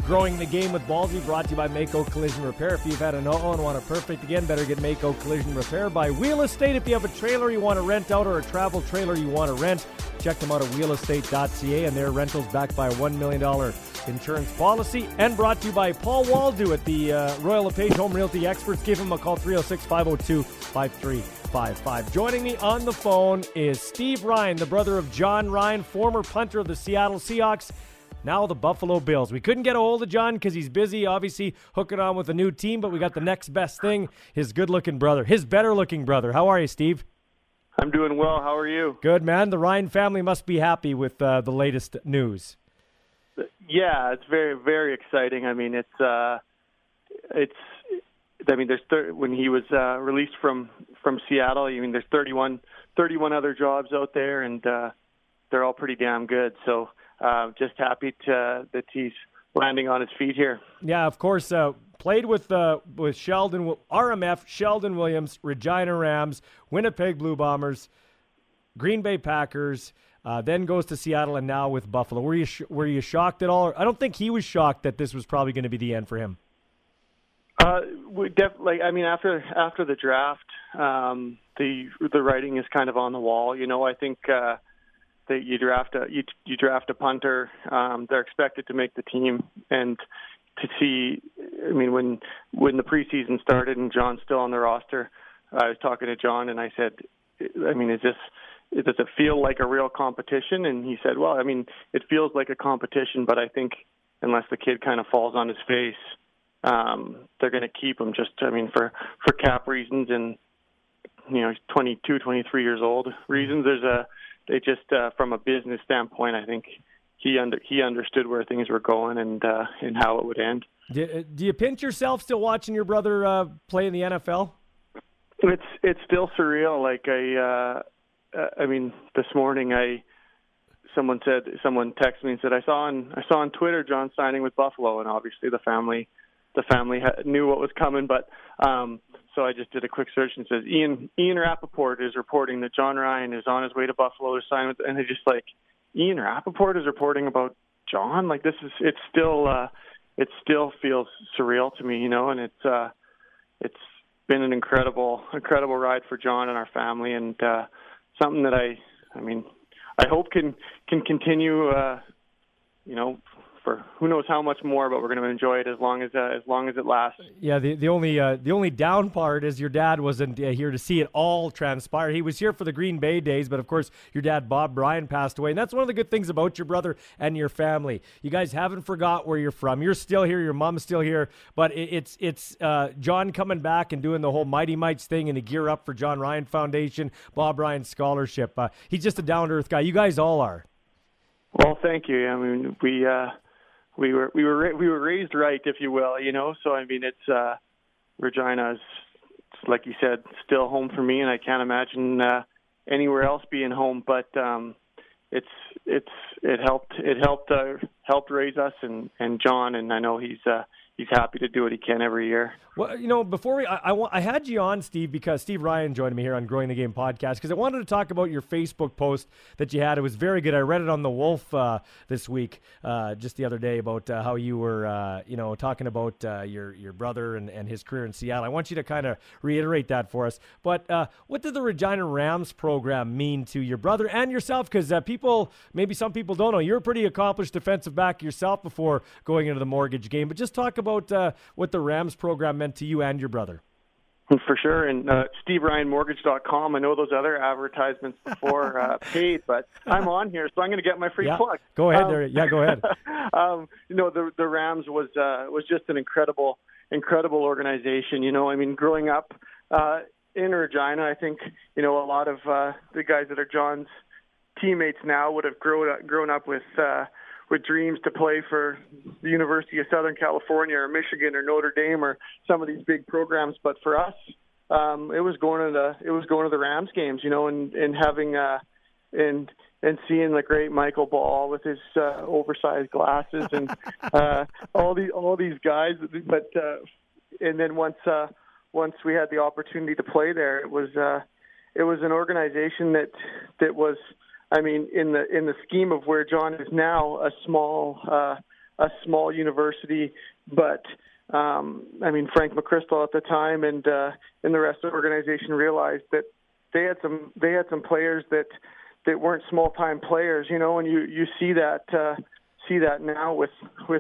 Growing the Game with Ballsy, brought to you by Mako Collision Repair. If you've had an no and want a perfect again, better get Mako Collision Repair by Wheel Estate. If you have a trailer you want to rent out or a travel trailer you want to rent, check them out at wheelestate.ca, and their rentals backed by a $1 million insurance policy. And brought to you by Paul Waldo at the Royal LePage Home Realty Experts. Give him a call, 306-502-5355. Joining me on the phone is Steve Ryan, the brother of John Ryan, former punter of the Seattle Seahawks, now the Buffalo Bills. We couldn't get a hold of John because he's busy, obviously, hooking on with a new team, but we got the next best thing, his good-looking brother, his better-looking brother. How are you, Steve? I'm doing well. How are you? Good, man. The Ryan family must be happy with the latest news. Yeah, it's very, very exciting. I mean, when he was released from Seattle, I mean, there's 31 other jobs out there, and they're all pretty damn good. So just happy that he's landing on his feet here. Yeah, of course. Played with Sheldon, RMF, Sheldon Williams, Regina Rams, Winnipeg Blue Bombers, Green Bay Packers, then goes to Seattle, and now with Buffalo. Were you shocked at all? I don't think he was shocked that this was probably going to be the end for him. We definitely. I mean, after the draft, the writing is kind of on the wall. You know, I think that you draft a punter, they're expected to make the team, and to see. I mean, when the preseason started and John's still on the roster, I was talking to John and I said, I mean, does it feel like a real competition? And he said, well, I mean, it feels like a competition, but I think unless the kid kind of falls on his face, they're going to keep him just, I mean, for cap reasons and, you know, he's 22, 23 years old reasons. From a business standpoint, I think he understood where things were going and how it would end. Do you pinch yourself still watching your brother play in the NFL? It's still surreal. Like I mean, this morning someone texted me and said I saw on Twitter John signing with Buffalo, and obviously the family knew what was coming, but so I just did a quick search and it says Ian Rappaport is reporting that John Ryan is on his way to Buffalo to sign with, and it's just like Ian Rappaport is reporting about John. Like it still feels surreal to me, you know, and it's been an incredible ride for John and our family, and something that I hope can continue, you know, for who knows how much more, but we're going to enjoy it as long as it lasts. Yeah, the only down part is your dad wasn't here to see it all transpire. He was here for the Green Bay days, but of course your dad Bob Bryan passed away, and that's one of the good things about your brother and your family. You guys haven't forgot where you're from. You're still here. Your mom's still here, but it's John coming back and doing the whole Mighty Mites thing and the Gear Up for John Ryan Foundation, Bob Ryan Scholarship. He's just a down to earth guy. You guys all are. Well, thank you. I mean, we were raised right, if you will, you know. So I mean, it's Regina is, like you said, still home for me, and I can't imagine anywhere else being home. But it helped raise us and John, and I know he's happy to do what he can every year. Well, you know, before I had you on, Steve, because Steve Ryan joined me here on Growing the Game podcast, because I wanted to talk about your Facebook post that you had. It was very good. I read it on The Wolf this week, just the other day, about how you were, you know, talking about your brother and his career in Seattle. I want you to kind of reiterate that for us. But what did the Regina Rams program mean to your brother and yourself? Because maybe some people don't know, you're a pretty accomplished defensive back yourself before going into the mortgage game. But just talk about what the Rams program meant to you and your brother. For sure, and SteveRyanMortgage.com. I know those other advertisements before paid, but I'm on here, so I'm going to get my free plug. Go ahead, there. Yeah, go ahead. You know, the Rams was just an incredible organization. You know, I mean, growing up in Regina, I think, you know, a lot of the guys that are John's teammates now would have grown up with dreams to play for the University of Southern California or Michigan or Notre Dame or some of these big programs. But for us, it was going to the Rams games, you know, and having and seeing the great Michael Ball with his oversized glasses and all these guys. But and then once we had the opportunity to play there, it was an organization that was, I mean, in the scheme of where John is now, a small a small university, but I mean, Frank McChrystal at the time and the rest of the organization realized that they had some players that weren't small time players, you know, and you see that now with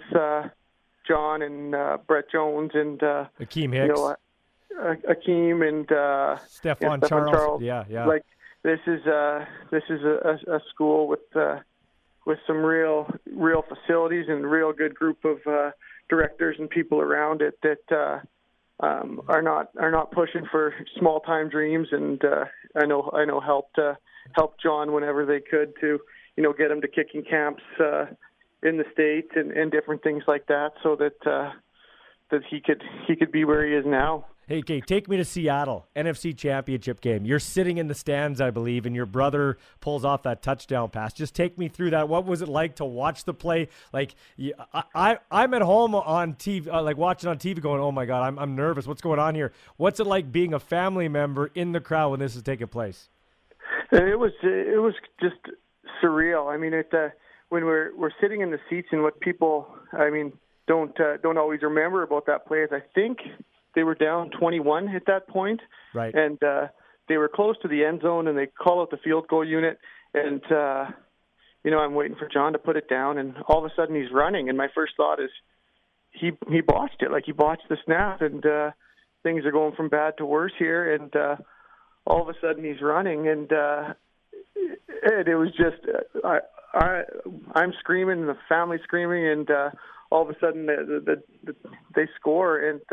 John and Brett Jones and Akeem Hicks, Akeem and Stefan Charles. Yeah. Like this is a school with some real facilities and a real good group of directors and people around it that are not pushing for small time dreams, and I know helped John whenever they could to, you know, get him to kicking camps in the States and different things like that, so that he could be where he is now. Hey, Kate, take me to Seattle, NFC Championship game. You're sitting in the stands, I believe, and your brother pulls off that touchdown pass. Just take me through that. What was it like to watch the play? Like, I'm at home on TV, like watching on TV going, oh, my God, I'm nervous. What's going on here? What's it like being a family member in the crowd when this is taking place? It was just surreal. I mean, when we're sitting in the seats, and what people, I mean, don't always remember about that play is I think they were down 21 at that point, right? And they were close to the end zone, and they call out the field goal unit, and you know, I'm waiting for John to put it down, and all of a sudden he's running, and my first thought is he botched it, like he botched the snap, and things are going from bad to worse here, and all of a sudden he's running, and it was just I'm screaming, and the family's screaming, and all of a sudden they score, and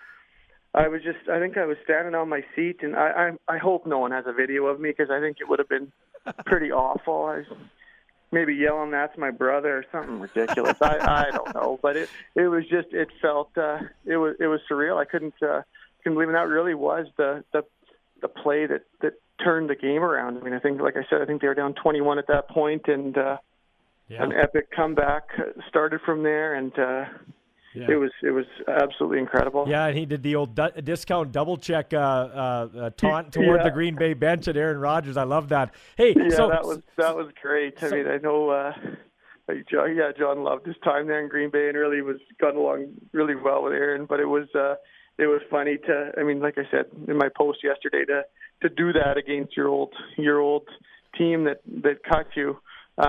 I think I was standing on my seat, and I hope no one has a video of me, because I think it would have been pretty awful. I was maybe yelling, "That's my brother," or something ridiculous. I don't know, but it felt it was surreal. I couldn't believe it. That really was the play that turned the game around. I mean, I think, like I said, I think they were down 21 at that point, and an epic comeback started from there, and it was absolutely incredible. Yeah, and he did the old discount double check taunt toward the Green Bay bench at Aaron Rodgers. I love that. Hey, so that was great. I mean, I know. John loved his time there in Green Bay and really got along really well with Aaron. But it was funny to. I mean, like I said in my post yesterday, to do that against your old team that cut you.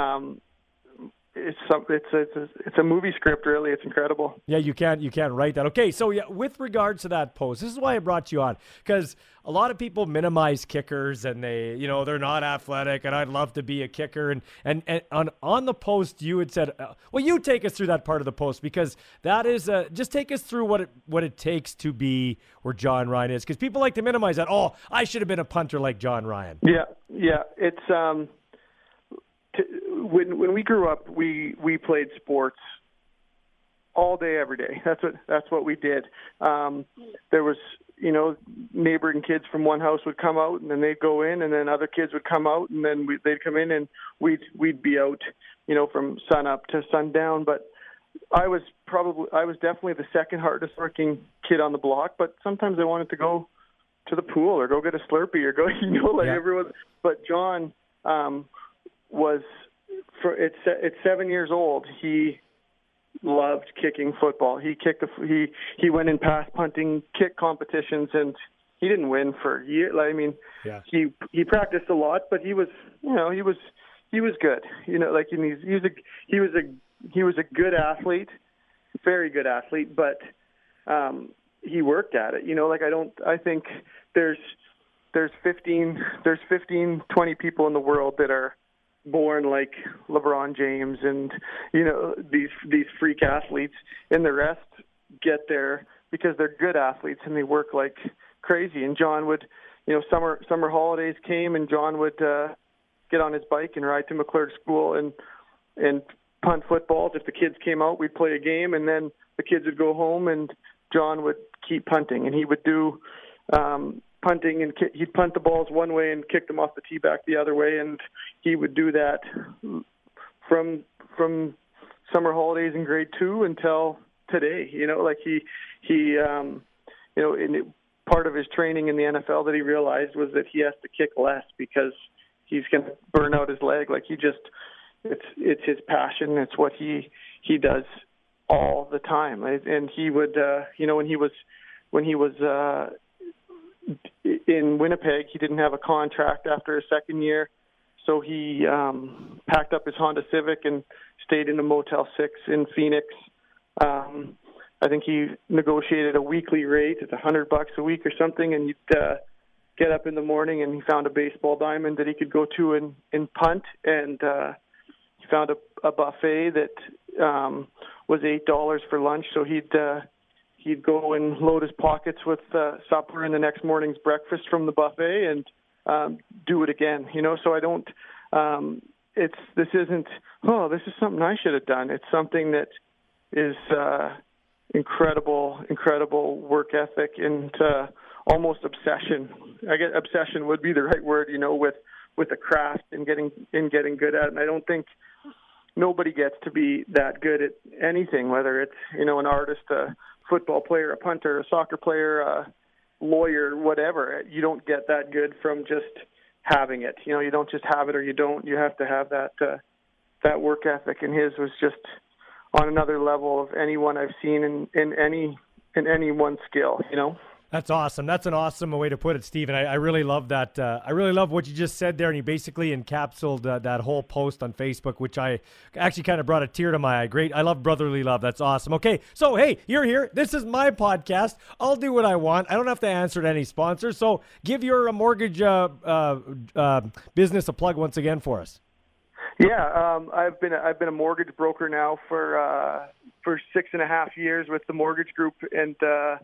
It's a movie script, really. It's incredible. Yeah, you can't write that. Okay, so yeah, with regards to that post, this is why I brought you on, because a lot of people minimize kickers, and they're not athletic, and I'd love to be a kicker. And on the post, you had said, well, you take us through that part of the post, because that is just take us through what it takes to be where John Ryan is, because people like to minimize that. Oh, I should have been a punter like John Ryan. Yeah, it's when we grew up, we played sports all day, every day. That's what we did. There was, you know, neighboring kids from one house would come out, and then they'd go in, and then other kids would come out, and then they'd come in, and we'd be out, you know, from sun up to sundown. But I was definitely the second hardest working kid on the block. But sometimes I wanted to go to the pool or go get a Slurpee or go, you know, like everyone. But John was at 7 years old. He loved kicking football. He went in pass punting kick competitions, and he didn't win for years. I mean, he practiced a lot, but he was good. You know, like he was a good athlete, very good athlete, but he worked at it. You know, like I think there's 15, 20 people in the world that are born like LeBron James and, you know, these freak athletes, and the rest get there because they're good athletes and they work like crazy. And John would, you know, summer holidays came, and John would get on his bike and ride to McClurg School and punt footballs. If the kids came out, we'd play a game, and then the kids would go home, and John would keep punting, and he would do punting, and he'd punt the balls one way and kick them off the tee back the other way, and he would do that from summer holidays in grade 2 until today. You know, like he you know, part of his training in the NFL that he realized was that he has to kick less because he's going to burn out his leg. Like it's his passion. It's what he does all the time. And he would, when he was in Winnipeg, he didn't have a contract after his second year, so he packed up his Honda Civic and stayed in a Motel 6 in Phoenix. I think he negotiated a weekly rate. It's $100 a week or something, and you'd get up in the morning and he found a baseball diamond that he could go to and punt, and he found a buffet that was $8 for lunch, so he'd go and load his pockets with supper and the next morning's breakfast from the buffet and do it again. So I don't. This isn't. Oh, this is something I should have done. It's something that is incredible work ethic and almost obsession. I guess obsession would be the right word. With a craft and getting good at it. And I don't think nobody gets to be that good at anything, whether it's an artist, a football player, a punter, a soccer player, a lawyer, whatever. You don't get that good from just having it. You don't just have it or you don't. You have to have that work ethic, and his was just on another level of anyone I've seen in any one skill. That's awesome. That's an awesome way to put it, Steve. And I really love that. I really love what you just said there. And you basically encapsulated that whole post on Facebook, which I actually kind of brought a tear to my eye. Great. I love brotherly love. That's awesome. Okay. So, hey, you're here. This is my podcast. I'll do what I want. I don't have to answer to any sponsor. So give your mortgage business a plug once again for us. Yeah. I've been a mortgage broker now for 6.5 years with the Mortgage Group. And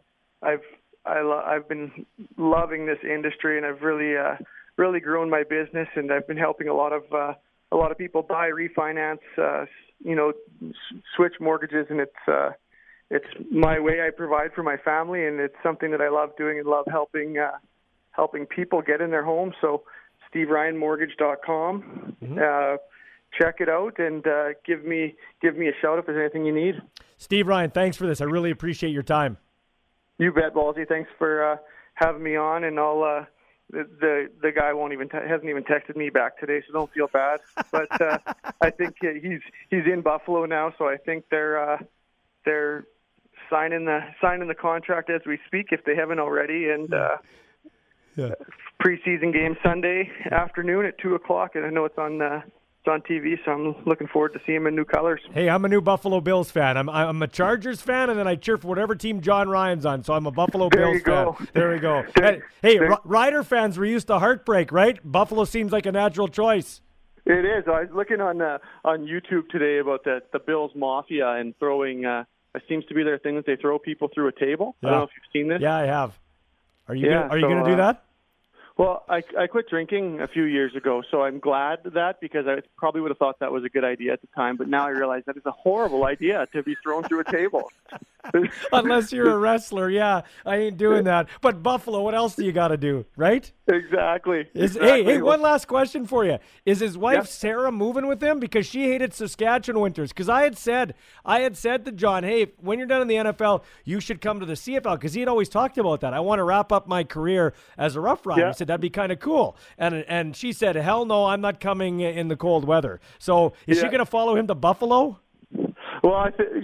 I've been loving this industry, and I've really grown my business, and I've been helping a lot of people buy, refinance, switch mortgages, and it's my way I provide for my family, and it's something that I love doing and love helping people get in their homes. So SteveRyanMortgage.com. Mm-hmm. Check it out and give me a shout if there's anything you need. Steve Ryan, thanks for this. I really appreciate your time. You bet, Ballsy. Thanks for having me on, and I'll the guy hasn't even texted me back today, so don't feel bad. But I think he's in Buffalo now, so I think they're signing the contract as we speak if they haven't already. And preseason game Sunday afternoon at 2:00, and I know it's on TV, so I'm looking forward to seeing him in new colors. Hey, I'm a new Buffalo Bills fan. I'm a Chargers fan, and then I cheer for whatever team John Ryan's on, so I'm a Buffalo Bills fan. There we go. Hey, Rider fans, we're used to heartbreak, right? Buffalo seems like a natural choice. It is. I was looking on YouTube today about the Bills Mafia and throwing it seems to be their thing that they throw people through a table. Yeah. I don't know if you've seen this. Yeah, I have. Are you going to do that? Well, I quit drinking a few years ago, so I'm glad that because I probably would have thought that was a good idea at the time, but now I realize that is a horrible idea to be thrown through a table. Unless you're a wrestler, yeah, I ain't doing that. But Buffalo, what else do you got to do, right? Exactly. Hey, one last question for you. Is his wife Sarah moving with him because she hated Saskatchewan winters? Because I had said to John, hey, when you're done in the NFL, you should come to the CFL because he had always talked about that. I want to wrap up my career as a Rough Rider. I said that'd be kind of cool, and she said, hell no, I'm not coming in the cold weather. So is she going to follow him to Buffalo? Well, I think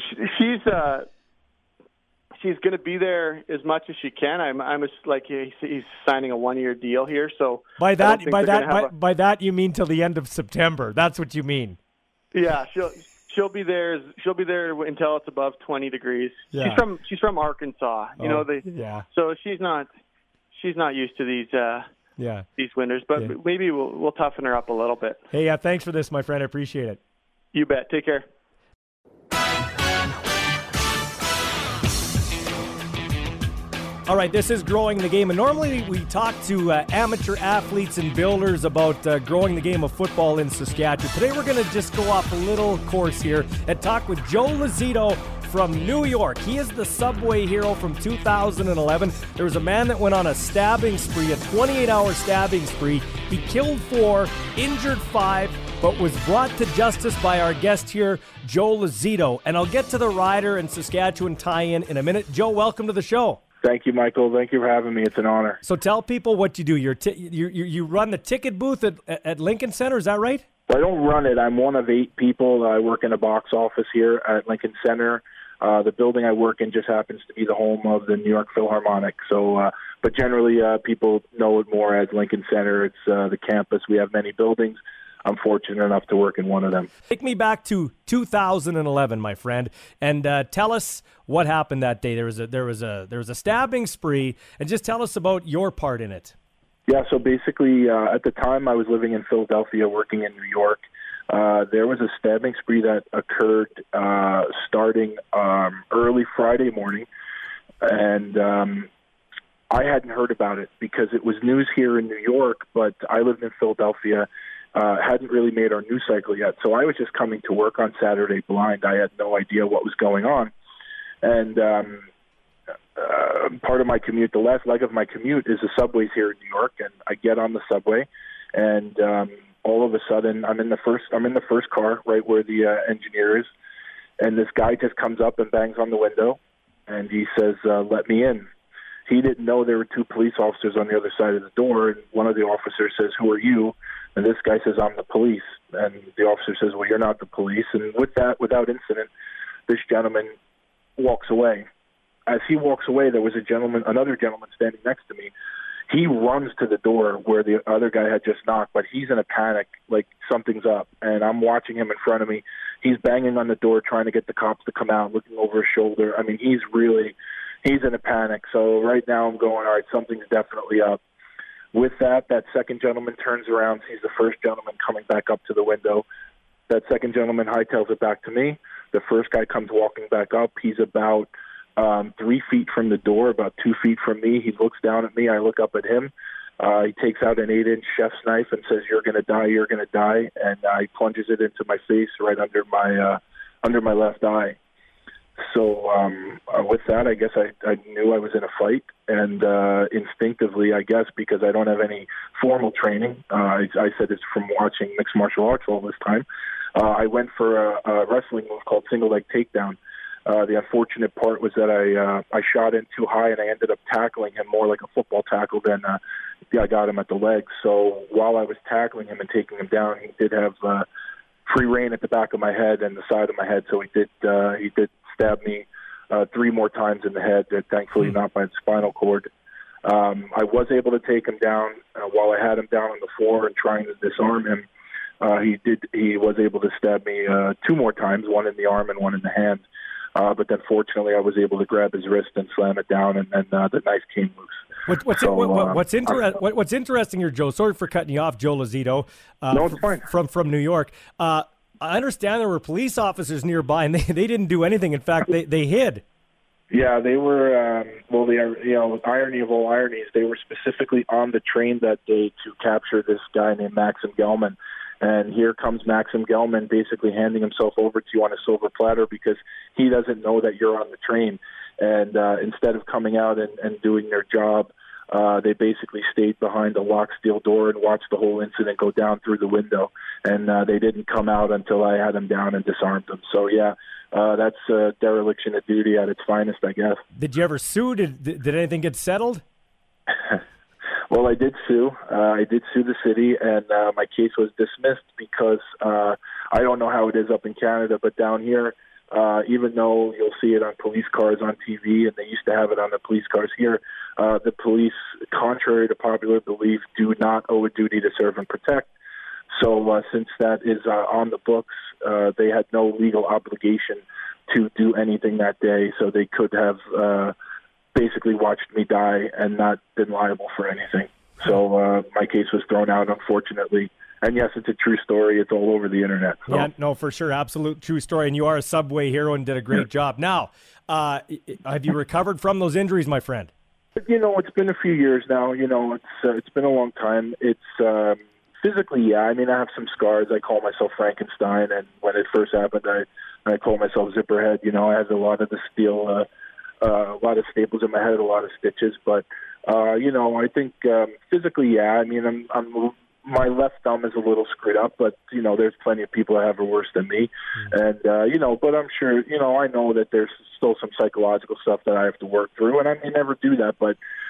she's going to be there as much as she can. I'm like he's signing a 1-year deal here, so by that you mean till the end of September. That's what you mean. Yeah, she'll be there. She'll be there until it's above 20 degrees. Yeah. She's from Arkansas. So she's not used to these winters, but maybe we'll toughen her up a little bit. Hey, thanks for this, my friend. I appreciate it. You bet. Take care. All right, this is Growing the Game, and normally we talk to amateur athletes and builders about growing the game of football in Saskatchewan. Today we're going to just go off a little course here and talk with Joe Lazito from New York. He is the Subway hero from 2011. There was a man that went on a stabbing spree, a 28-hour stabbing spree. He killed 4, injured 5, but was brought to justice by our guest here, Joe Lazito. And I'll get to the Rider and Saskatchewan tie-in a minute. Joe, welcome to the show. Thank you, Michael. Thank you for having me. It's an honor. So tell people what you do. You run the ticket booth at Lincoln Center, is that right? I don't run it. I'm one of 8 people. I work in a box office here at Lincoln Center. The building I work in just happens to be the home of the New York Philharmonic. So, but generally, people know it more as Lincoln Center. It's the campus. We have many buildings. I'm fortunate enough to work in one of them. Take me back to 2011, my friend, and tell us what happened that day. There was a stabbing spree, and just tell us about your part in it. Yeah, so basically, at the time I was living in Philadelphia, working in New York. There was a stabbing spree that occurred starting early Friday morning, and I hadn't heard about it because it was news here in New York, but I lived in Philadelphia. Hadn't really made our news cycle yet. So I was just coming to work on Saturday blind. I had no idea what was going on. And part of my commute, the last leg of my commute is the subways here in New York. And I get on the subway, and all of a sudden I'm in the first car right where the engineer is. And this guy just comes up and bangs on the window, and he says, "Let me in." He didn't know there were two police officers on the other side of the door, and one of the officers says, "Who are you?" And this guy says, "I'm the police." And the officer says, "Well, you're not the police." And with that, without incident, this gentleman walks away. As he walks away, there was another gentleman standing next to me. He runs to the door where the other guy had just knocked, but he's in a panic, like something's up. And I'm watching him in front of me. He's banging on the door, trying to get the cops to come out, looking over his shoulder. I mean, he's in a panic. So right now I'm going, all right, something's definitely up. With that second gentleman turns around, sees the first gentleman coming back up to the window. That second gentleman hightails it back to me. The first guy comes walking back up. He's about 3 feet from the door, about 2 feet from me. He looks down at me. I look up at him. He takes out an 8-inch chef's knife and says, "You're going to die, you're going to die." And he plunges it into my face right under my left eye. So with that, I guess I knew I was in a fight, and instinctively, I guess, because I don't have any formal training, I said it's from watching mixed martial arts all this time, I went for a wrestling move called single leg takedown. The unfortunate part was that I shot in too high, and I ended up tackling him more like a football tackle than I got him at the legs. So while I was tackling him and taking him down, he did have free rein at the back of my head and the side of my head, so he did stab me 3 more times in the head, thankfully not by the spinal cord. I was able to take him down while I had him down on the floor and trying to disarm him. He was able to stab me 2 more times, one in the arm and one in the hand. But then fortunately I was able to grab his wrist and slam it down, and then the knife came loose. What's interesting here, Joe, sorry for cutting you off, Joe Lazito, no, it's fine. From New York. I understand there were police officers nearby, and they didn't do anything. In fact, they hid. Yeah, they were. Irony of all ironies, they were specifically on the train that day to capture this guy named Maxim Gelman. And here comes Maxim Gelman basically handing himself over to you on a silver platter because he doesn't know that you're on the train. And instead of coming out and doing their job, they basically stayed behind a locked steel door and watched the whole incident go down through the window. And they didn't come out until I had him down and disarmed him. So, yeah, that's dereliction of duty at its finest, I guess. Did you ever sue? Did anything get settled? Well, I did sue. I did sue the city, and my case was dismissed because I don't know how it is up in Canada, but down here, even though you'll see it on police cars on TV, and they used to have it on the police cars here, the police, contrary to popular belief, do not owe a duty to serve and protect. So since that is on the books, they had no legal obligation to do anything that day, so they could have basically watched me die and not been liable for anything. So my case was thrown out, unfortunately. And yes, it's a true story. It's all over the internet. So. Yeah, no, for sure. Absolute true story. And you are a Subway hero and did a great job. Now, have you recovered from those injuries, my friend? It's been a few years now. It's been a long time. It's physically, yeah. I mean, I have some scars. I call myself Frankenstein. And when it first happened, I call myself Zipperhead. I had a lot of the steel, a lot of staples in my head, a lot of stitches. But, I think physically, yeah. I mean, my left thumb is a little screwed up, but, there's plenty of people that have it worse than me. And, but I'm sure, I know that there's still some psychological stuff that I have to work through, and I may never do that, but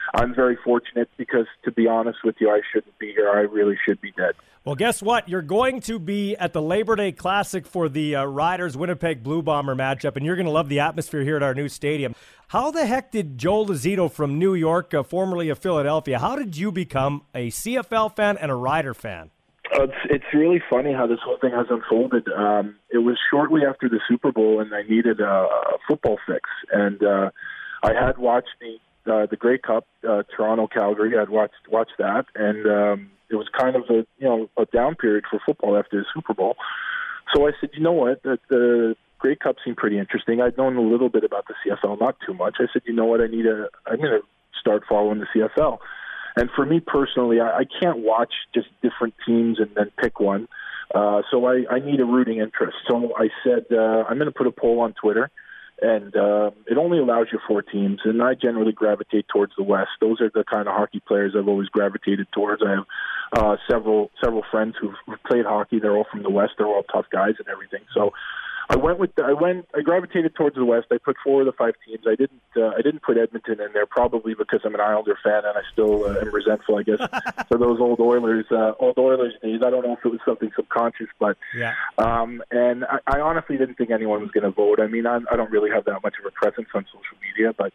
I'm very fortunate because, to be honest with you, I shouldn't be here. I really should be dead. Well, guess what? You're going to be at the Labor Day Classic for the Riders Winnipeg Blue Bomber matchup, and you're going to love the atmosphere here at our new stadium. How the heck did Joe Lazito from New York, formerly of Philadelphia, how did you become a CFL fan and a Rider fan? It's really funny how this whole thing has unfolded. It was shortly after the Super Bowl, and I needed a football fix. And I had watched the Grey Cup, Toronto-Calgary. I'd watched that, and it was kind of a down period for football after the Super Bowl. So I said, you know what, the Grey Cup seemed pretty interesting. I'd known a little bit about the CFL, not too much. I said, you know what, I'm going to start following the CFL. And for me personally, I can't watch just different teams and then pick one. So I need a rooting interest. So I said, I'm going to put a poll on Twitter, and it only allows you 4 teams, and I generally gravitate towards the West. Those are the kind of hockey players I've always gravitated towards. I have several friends who've played hockey. They're all from the West. They're all tough guys and everything. So I gravitated towards the West. I put 4 of the 5 teams. I didn't put Edmonton in there, probably because I'm an Islander fan and I still am resentful, I guess, for those old Oilers days. I don't know if it was something subconscious, but yeah. And I honestly didn't think anyone was going to vote. I mean, I don't really have that much of a presence on social media, but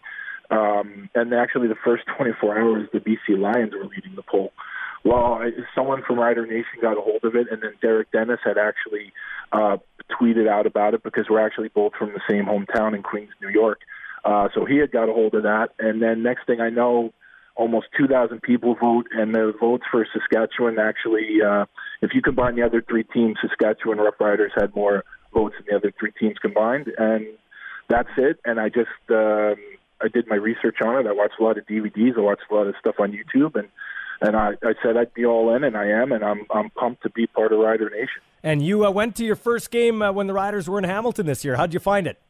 and actually the first 24 hours, the BC Lions were leading the poll. Well, someone from Rider Nation got a hold of it, and then Derek Dennis had actually tweeted out about it because we're actually both from the same hometown in Queens, New York. So he had got a hold of that, and then next thing I know, almost 2,000 people vote, and the votes for Saskatchewan actually, if you combine the other 3 teams, Saskatchewan Roughriders had more votes than the other 3 teams combined, and that's it. And I just I did my research on it. I watched a lot of DVDs. I watched a lot of stuff on YouTube, and I said I'd be all in, and I am, and I'm pumped to be part of Rider Nation. And you went to your first game when the Riders were in Hamilton this year. How'd you find it?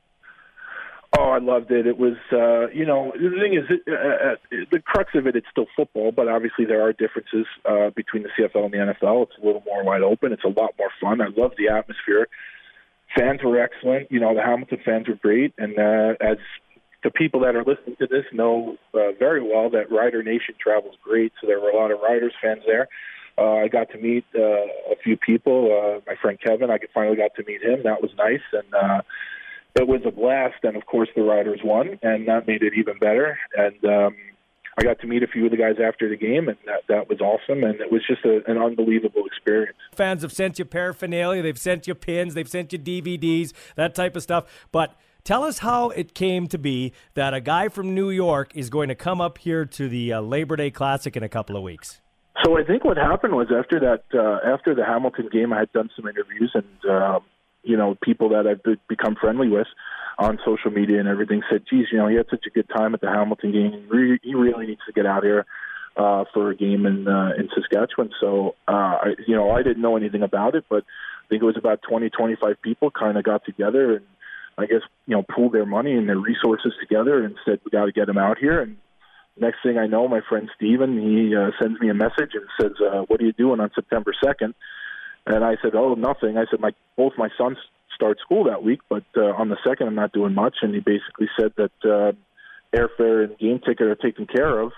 Oh, I loved it. It was, the thing is, the crux of it, it's still football, but obviously there are differences between the CFL and the NFL. It's a little more wide open. It's a lot more fun. I love the atmosphere. Fans were excellent. The Hamilton fans were great, and as the people that are listening to this know very well that Rider Nation travels great, so there were a lot of Riders fans there. I got to meet a few people. My friend Kevin, I finally got to meet him. That was nice, and it was a blast. And, of course, the Riders won, and that made it even better. And I got to meet a few of the guys after the game, and that was awesome, and it was just an unbelievable experience. Fans have sent you paraphernalia. They've sent you pins. They've sent you DVDs, that type of stuff. But tell us how it came to be that a guy from New York is going to come up here to the Labor Day Classic in a couple of weeks. So I think what happened was after the Hamilton game, I had done some interviews, and people that I've become friendly with on social media and everything said, geez, he had such a good time at the Hamilton game. He really needs to get out here for a game in Saskatchewan. So, I didn't know anything about it, but I think it was about 20, 25 people kind of got together and I guess, pooled their money and their resources together and said, we got to get him out here. And next thing I know, my friend Steven, he sends me a message and says, what are you doing on September 2nd? And I said, oh, nothing. I said, both my sons start school that week, but on the 2nd, I'm not doing much. And he basically said that airfare and game ticket are taken care of.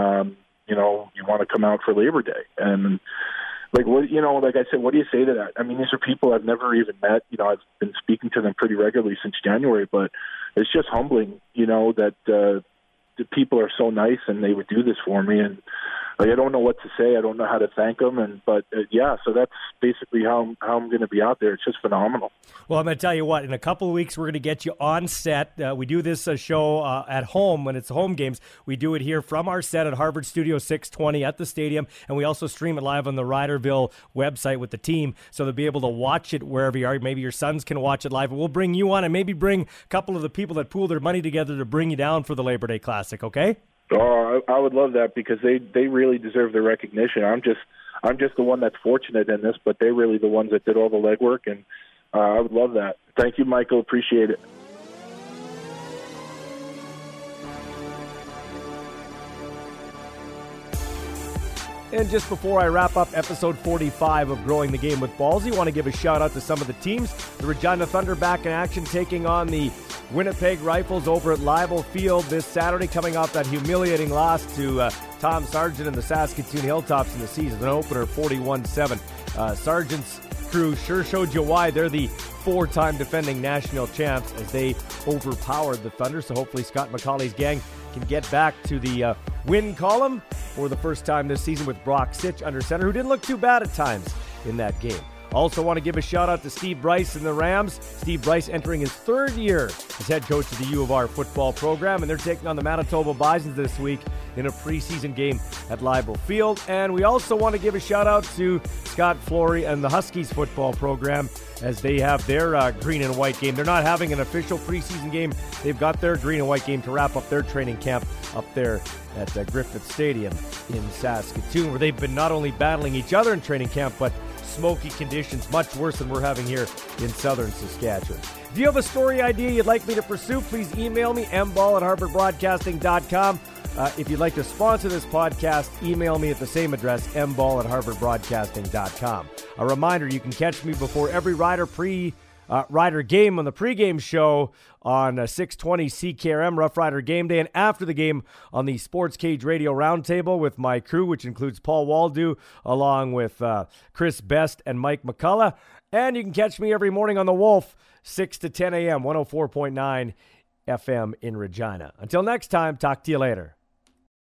You want to come out for Labor Day. And like I said, what do you say to that? I mean, these are people I've never even met. I've been speaking to them pretty regularly since January, but it's just humbling, that the people are so nice and they would do this for me. And I don't know what to say. I don't know how to thank them. But so that's basically how I'm going to be out there. It's just phenomenal. Well, I'm going to tell you what, in a couple of weeks, we're going to get you on set. We do this show at home when it's home games. We do it here from our set at Harvard Studio 620 at the stadium. And we also stream it live on the Riderville website with the team. So they'll be able to watch it wherever you are. Maybe your sons can watch it live. We'll bring you on and maybe bring a couple of the people that pool their money together to bring you down for the Labor Day Classic, okay? Oh, I would love that because they really deserve the recognition. I'm just the one that's fortunate in this, but they're really the ones that did all the legwork, and I would love that. Thank you, Michael. Appreciate it. And just before I wrap up episode 45 of Growing the Game with Ballsy, I want to give a shout out to some of the teams. The Regina Thunder back in action, taking on the Winnipeg Rifles over at Leibel Field this Saturday, coming off that humiliating loss to Tom Sargent and the Saskatoon Hilltops in the season opener, 41-7. Sargent's crew sure showed you why they're the 4-time defending national champs as they overpowered the Thunder. So hopefully Scott McCauley's gang can get back to the win column for the first time this season with Brock Sitch under center, who didn't look too bad at times in that game. Also want to give a shout out to Steve Bryce and the Rams. Steve Bryce entering his 3rd year as head coach of the U of R football program, and they're taking on the Manitoba Bisons this week in a preseason game at Leibel Field. And we also want to give a shout out to Scott Flory and the Huskies football program as they have their green and white game. They're not having an official preseason game. They've got their green and white game to wrap up their training camp up there at Griffith Stadium in Saskatoon, where they've been not only battling each other in training camp, but smoky conditions, much worse than we're having here in southern Saskatchewan. If you have a story idea you'd like me to pursue, please email me, mball@harvardbroadcasting.com. If you'd like to sponsor this podcast, email me at the same address, mball@harvardbroadcasting.com. A reminder, you can catch me before every Rider game on the pregame show on 620 CKRM, Rough Rider Game Day, and after the game on the Sports Cage Radio Roundtable with my crew, which includes Paul Waldo, along with Chris Best and Mike McCullough. And you can catch me every morning on The Wolf, 6 to 10 a.m., 104.9 FM in Regina. Until next time, talk to you later.